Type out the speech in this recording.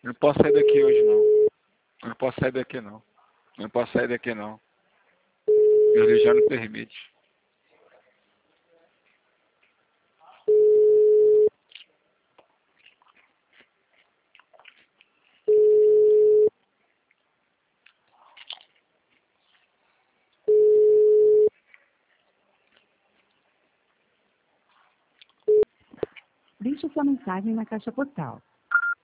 Não posso sair daqui hoje, não. Não posso sair daqui, não. Não posso sair daqui, não. Minha religião não permite. Deixe sua mensagem na caixa postal